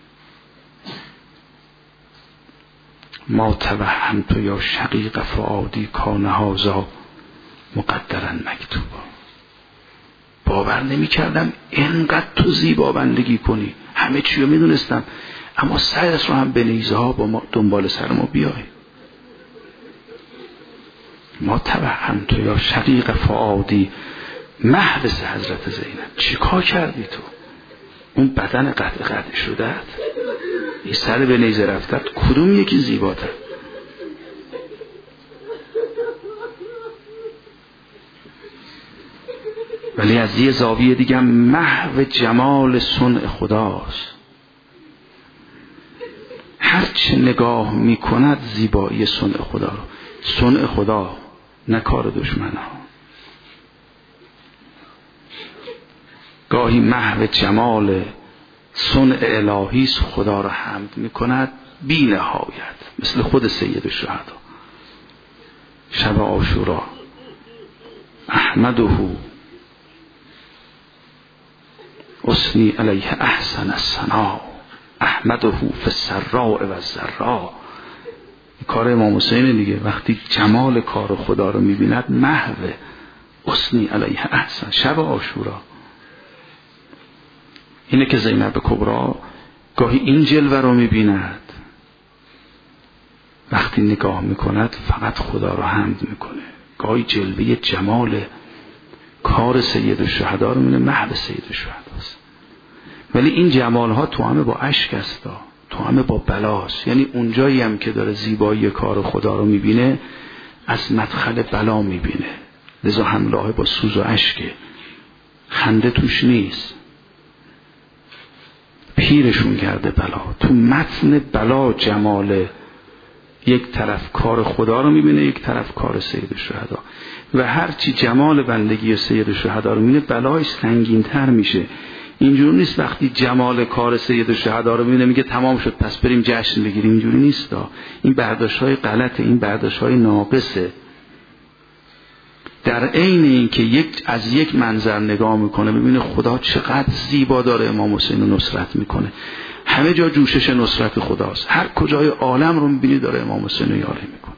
ما توهمت یا شقیق فؤادی کان هذا مقدرا مکتوبا. باور نمی کردم اینقدر تو زیبا بندگی کنی، همه چی رو می دونستم، اما سرت رو هم به نیزه ها با ما دنبال سر ما بیای. ما توهمت یا شقیق فؤادی، محبس حضرت زینب. چی کار کردی تو؟ اون بدن قطع قطع شدت، این سر به نیزه رفتت، کدوم یکی زیباتر؟ ولی از یه زاویه دیگه محو جمال صنع خداست. هر چه نگاه میکند زیبایی صنع خدا رو، صنع خدا نه کار دشمن ها. گاهی محو جمال صنع الهی خدا را حمد میکند بی نهایت، مثل خود سید الشهدا. شب عاشورا احمده اثنی علیه احسن الثنا احمده فی السراء و الضراء. کار امام حسین دیگه، وقتی جمال کار خدا رو میبیند محو اثنی علیه احسن. شب عاشورا اینه که زینب کبرا گاهی این جلوه رو میبیند وقتی نگاه میکند فقط خدا رو حمد میکنه. گاهی جلوه جمال کار سید الشهدا رو میبینه، محو سید الشهداست. ولی این جمال ها تو همه با اشک است، تو همه با بلاست. یعنی اونجایی هم که داره زیبایی کار خدا رو میبینه از مدخل بلا میبینه، لذا همراه با سوز و اشکه، خنده توش نیست. پیرشون کرده بلا. تو متن بلا جمال، یک طرف کار خدا رو میبینه، یک طرف کار سید الشهدا. و هرچی جمال بندگی سید الشهدا رو میبینه بلایش سنگین تر میشه. اینجوری نیست وقتی جمال کار سید الشهدا رو میبینه میگه تمام شد پس بریم جشن بگیریم. اینجوری نیست. این برداشت های غلطه، این برداشت های ناقصه. در عین این که یک از یک منظر نگاه میکنه ببینه خدا چقدر زیبا داره امام حسین رو نصرت میکنه، همه جا جوشش نصرت خداست، هر کجای عالم رو میبینی داره امام حسین رو یاری میکنه.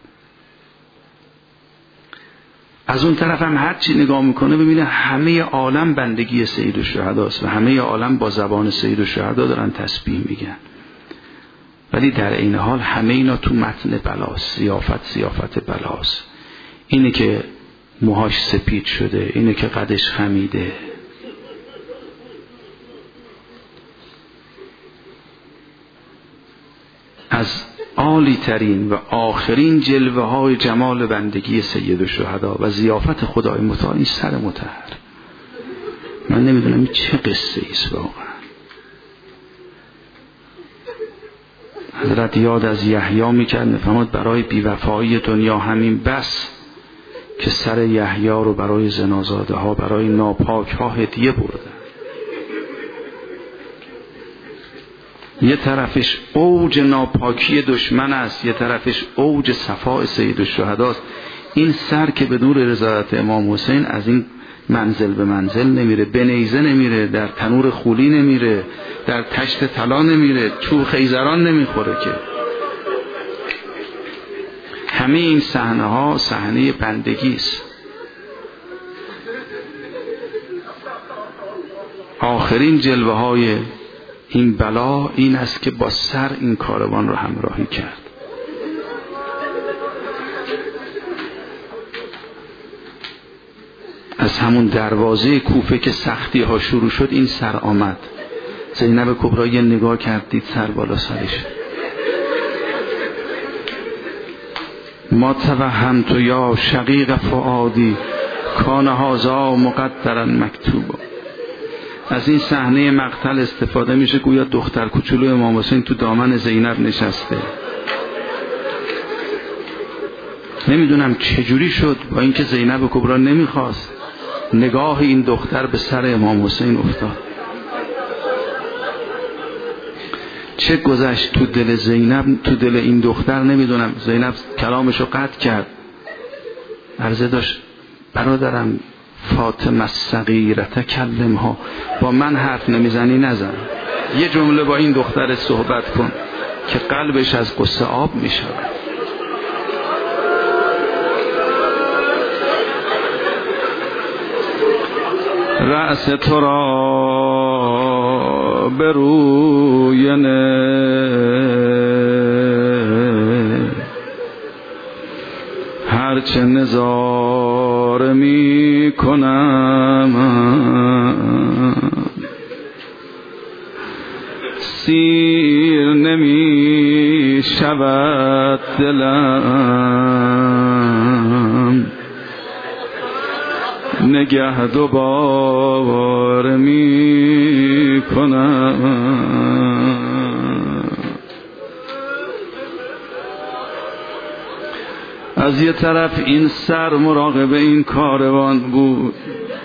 از اون طرف هم هر چی نگاه میکنه ببینه همه عالم بندگی سید الشهداست و همه عالم با زبان سید الشهدا دارن تسبیح میگن. ولی در عین حال همه اینا تو متن بلاست، ضیافت ضیافت بلاست. اینه که موهاش سپید شده، اینه که قدش خمیده، از عالی ترین و آخرین جلوه های جمال بندگی سید الشهدا و ضیافت خدای متعال این سر مطهر. من نمیدونم این چه قصه ایست واقعا. حضرت یاد از یحیی میکرد، میفهمد برای بیوفایی دنیا همین بس که سر یحیی رو برای زنازاده ها، برای ناپاک ها هدیه بردن. یه طرفش اوج ناپاکی دشمن است، یه طرفش اوج صفاء سید الشهداست. این سر که بدون رضایت امام حسین از این منزل به منزل نمیره، به نیزه نمیره، در تنور خولی نمیره، در تشت طلا نمیره، چوب خیزران نمیخوره که. همه این صحنه ها صحنه بندگی است. آخرین جلوه های این بلا این است که با سر این کاروان رو همراهی کرد. از همون دروازه کوفه که سختی ها شروع شد این سر آمد. زینب کبرا یه نگاه کردید سر بالا سرش. ما توهمت یا شقیق فؤادی کان هذا مقدرا مکتوبا. از این صحنه مقتل استفاده میشه گویا دختر کوچولو امام حسین تو دامن زینب نشسته. نمیدونم چجوری شد با اینکه زینب کبرا نمیخواست، نگاه این دختر به سر امام حسین افتاد. چه گذشت تو دل زینب، تو دل این دختر نمیدونم. زینب کلامشو قطع کرد، عرضه داشت برادرم فاطمه الصغیره تکلمها، با من حرف نمیزنی نزن، یه جمله با این دختر صحبت کن که قلبش از قصه آب میشه. رأس تو را به روی نه هرچه نظاره می کنم سیر نمی شود دلم، نگه دوباره می کنم. از یه طرف این سر مراقب این کاروان بود،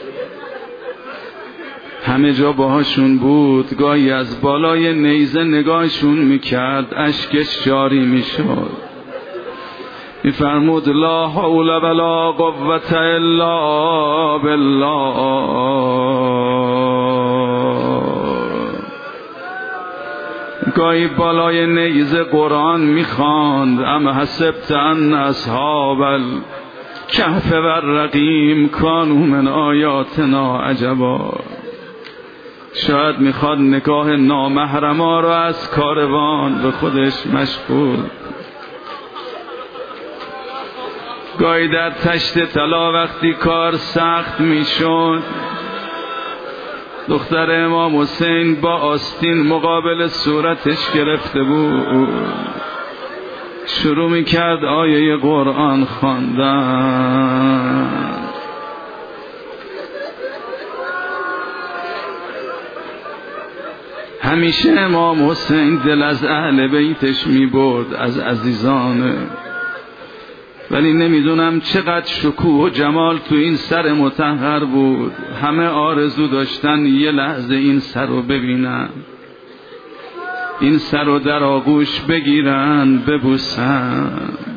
همه جا باهاشون بود، گاهی از بالای نیزه نگاهشون میکرد، اشکش جاری میشد. میفرمود لا حول ولا قوة الا بالله. گاهی بالای نیزه قرآن میخواند ام حسبت ان اصحاب الکهف والرقیم کانوا من آیاتنا عجبا. شاید میخواد نگاه نامحرما رو از کاروان به خودش مشغول. گاهی در تشت طلا وقتی کار سخت میشد دختر امام حسین با آستین مقابل صورتش گرفته بود، شروع میکرد آیه قرآن خواندن. همیشه امام حسین دل از اهل بیتش میبرد، از عزیزانه، ولی نمیدونم چقدر شکوه و جمال تو این سر مطهر بود. همه آرزو داشتن یه لحظه این سر رو ببینن، این سر رو در آغوش بگیرن ببوسن،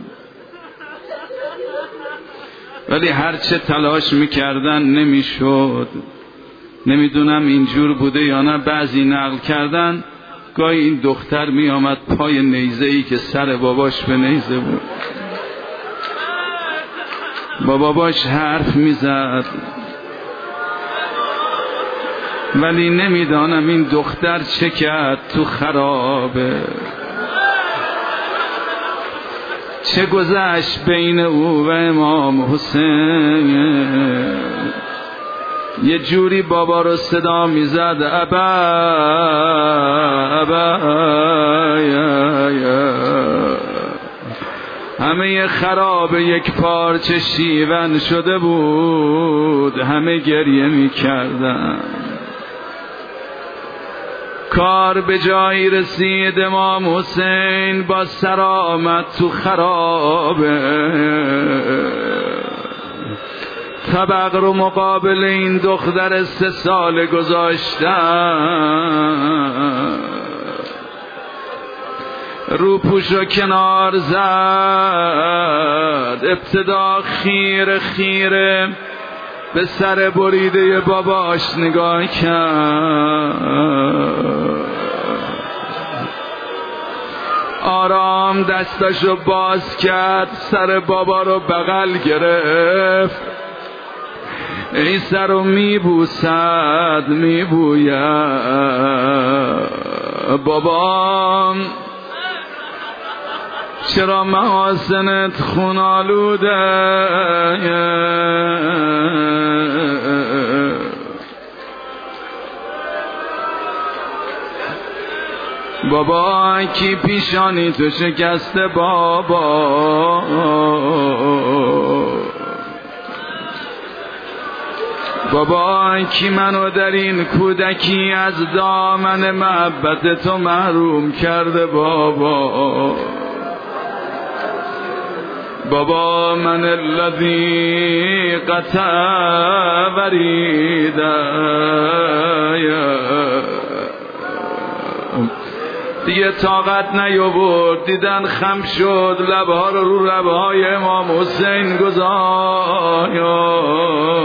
ولی هرچه تلاش میکردن نمیشد. نمیدونم اینجور بوده یا نه، بعضی نقل کردن گاهی این دختر میآمد پای نیزه‌ای که سر باباش به نیزه بود، با باباش حرف میزد، ولی نمیدانم این دختر چه کرد تو خرابه، چه گذشت بین او و امام حسین. یه جوری بابا رو صدا میزد، ابا ابا یا یا. همه خراب یک پارچه شیون شده بود، همه گریه میکردن. کار به جایی رسید امام حسین با سر آمد تو خرابه، طبق رو مقابل این دختر سه ساله گذاشتن، رو پوش رو کنار زد، ابتدا خیره خیره به سر بریده باباش نگاه کرد، آرام دستاشو باز کرد، سر بابا رو بغل گرفت، این سر رو میبوسد میبوید، بابام چرا محاسنت خون آلوده، بابا کی پیشانی تو شکسته، بابا بابا کی منو در این کودکی از دامن محبت تو محروم کرده، بابا بابا من الذی قطع وریده. دیگه طاقت نیاورد، دیدن خم شد، لبها رو رو لبهای امام حسین گذاشت.